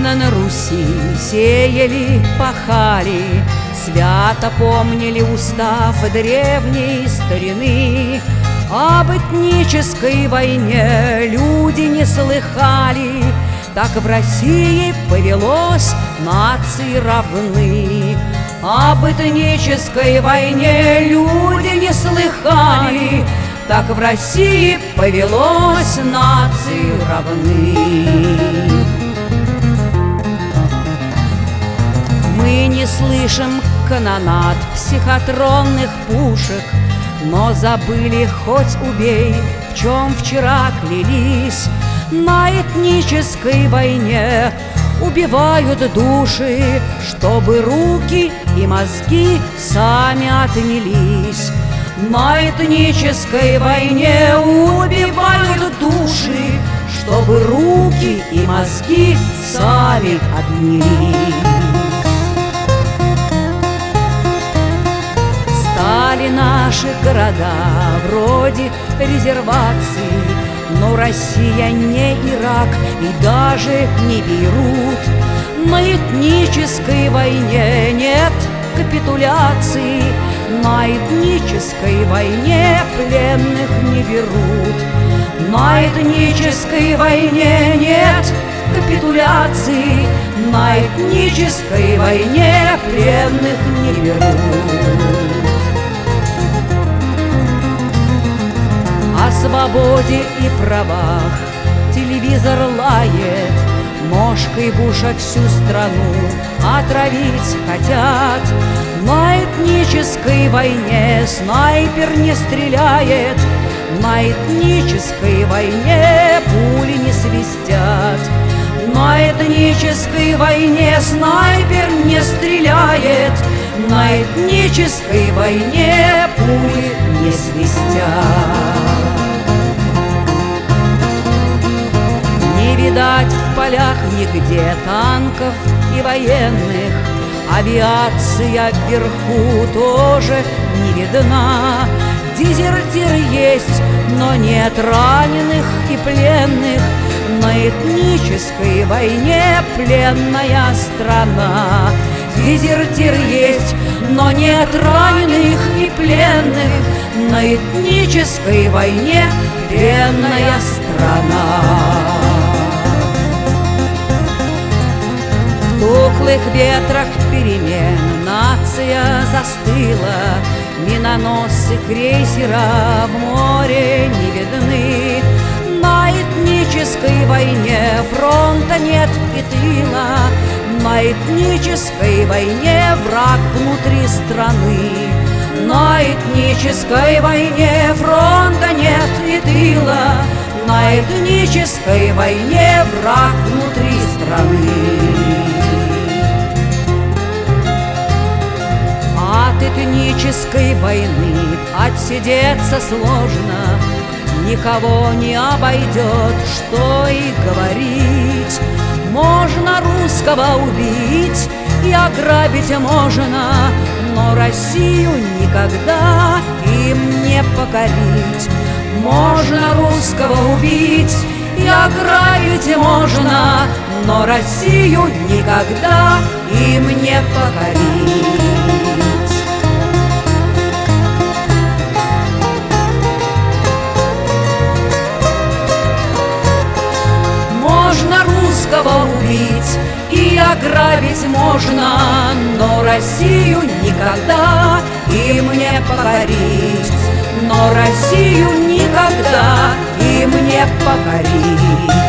Семена на Руси сеяли, пахали, свято помнили устав древней старины. Об этнической войне люди не слыхали, так в России повелось, нации равны. Об этнической войне люди не слыхали, так в России повелось, нации равны. Мы не слышим канонад психотронных пушек, но забыли, хоть убей, в чем вчера клялись. На этнической войне убивают души, чтобы руки и мозги сами отнялись. На этнической войне убивают души, чтобы руки и мозги сами отнялись. Стали наши города вроде резерваций, но Россия не Ирак и даже не Бейрут. На этнической войне нет капитуляции, на этнической войне пленных не берут. На этнической войне нет капитуляции, на этнической войне пленных не берут. О свободе и правах телевизор лает, мошкой Буша всю страну отравить хотят. На этнической войне снайпер не стреляет, на этнической войне пули не свистят. На этнической войне снайпер не стреляет, на этнической войне пули не свистят. Не видать в полях нигде танков и военных, авиация вверху тоже не видна. Дезертир есть, но нет раненых и пленных. На этнической войне пленная страна. Дезертир есть, но нет раненых и пленных. На этнической войне пленная страна. В тухлых ветрах перемен нация застыла, миноносцы крейсера в море не видны. На этнической войне фронта нет и тыла, на этнической войне враг внутри страны. На этнической войне фронта нет и тыла, на этнической войне враг внутри страны. От этнической войны отсидеться сложно, никого не обойдет, что и говорить. Можно русского убить и ограбить можно, но Россию никогда им не покорить. Можно русского убить и ограбить можно, но Россию никогда им не покорить. Можно русского убить и ограбить можно, но Россию никогда им не покорить. Но Россию никогда им не покорить.